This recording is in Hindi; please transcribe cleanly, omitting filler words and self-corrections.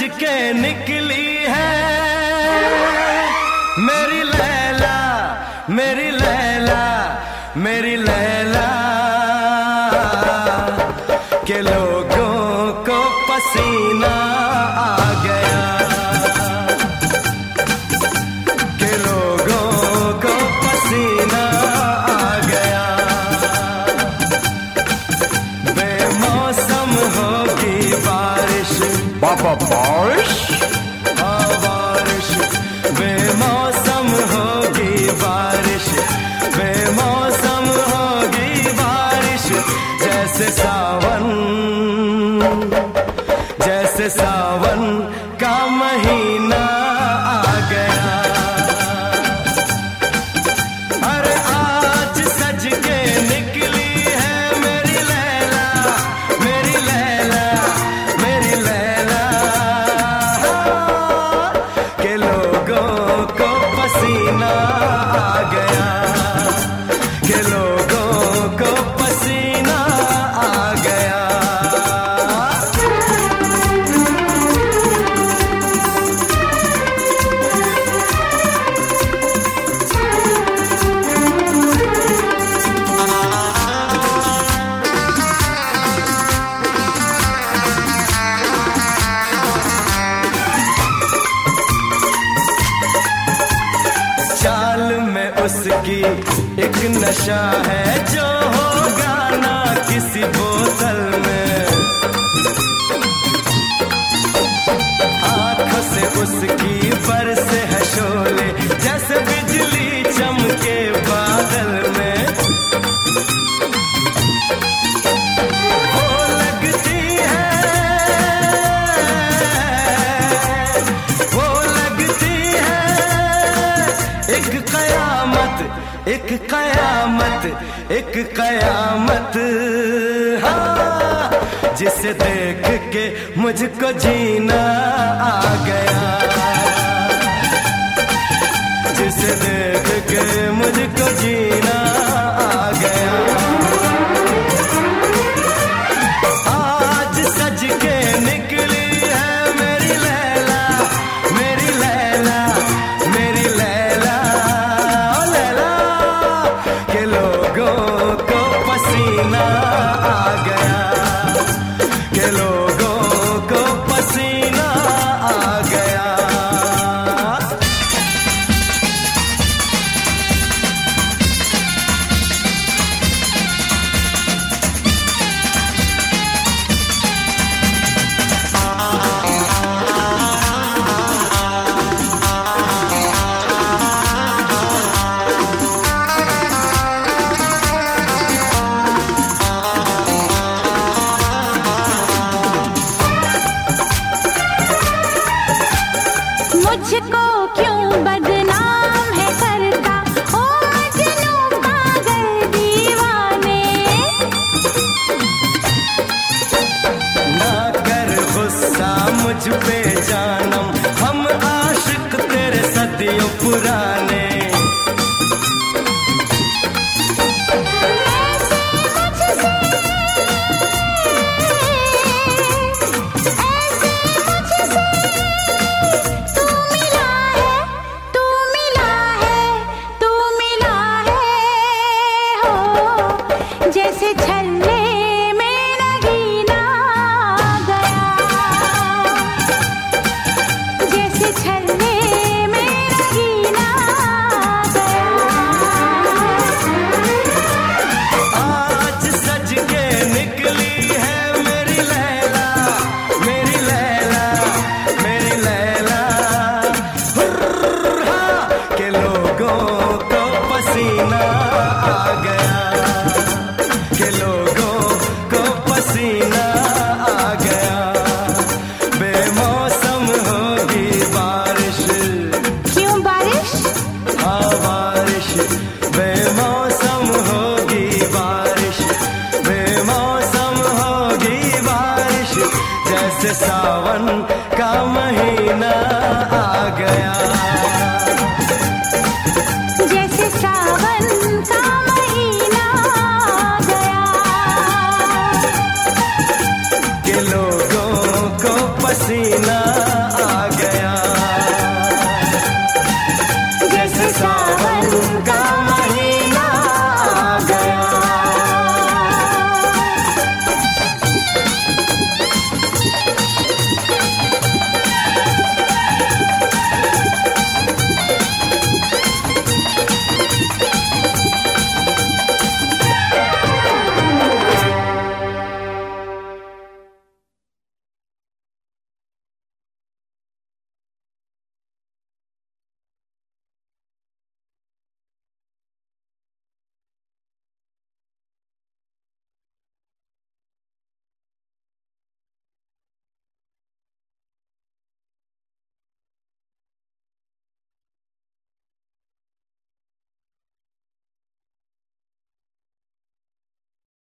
के निकली है मेरी लैला, मेरी लैला, मेरी लैला के लोगों को पसीना आ गया, के लोगों को पसीना आ गया। बेमौसम होगी बारिश, बाबा बारिश, हाँ बारिश, बेमौसम होगी बारिश, बेमौसम होगी बारिश, जैसे सावन, जैसे सावन का महीना आ गया। अरे आज सज के निकली है मेरी लैला, मेरी लैला, मेरी लैला के लोगों को पसीना आ गया, के लोगों को पसीना आ गया। चाल में उसकी एक नशा है जो होगा ना किसी बोतल में, आंखों से उसकी बरसे है शोले जैसे बिजली चमके बादल में। वो लगती है, वो लगती है एक कयामत, एक कयामत, एक कयामत, हाँ जिसे देख के मुझको जीना आ गया, जिसे देख के मुझको जीना आ गया। आज सज के निकली है मेरी लैला, मेरी लैला, मेरी लैला, ओ लैला के लोगों को पसीना आ गया, के लोगों को पसीना आ गया। मुझको क्यों बदनाम है करता ओ मजनू पागल दीवाने, ना कर गुस्सा मुझ पे जानम, हम आशिक तेरे सदियों पुराने। जैसे छल्ले में नगीना गया, जैसे छल्ले में नगीना गया। आज सज के निकली है मेरी लैला, मेरी लैला, मेरी लैला, हुर्रा के लोगों को पसीना आ गया, के लोगों को पसीना आ गया। बेमौसम होगी बारिश, क्यों बारिश? हाँ बारिश, बेमौसम होगी बारिश, बेमौसम होगी बारिश, जैसे सावन का महीना आ गया, जैसे सावन का महीना आ गया। के लोगों को पसीना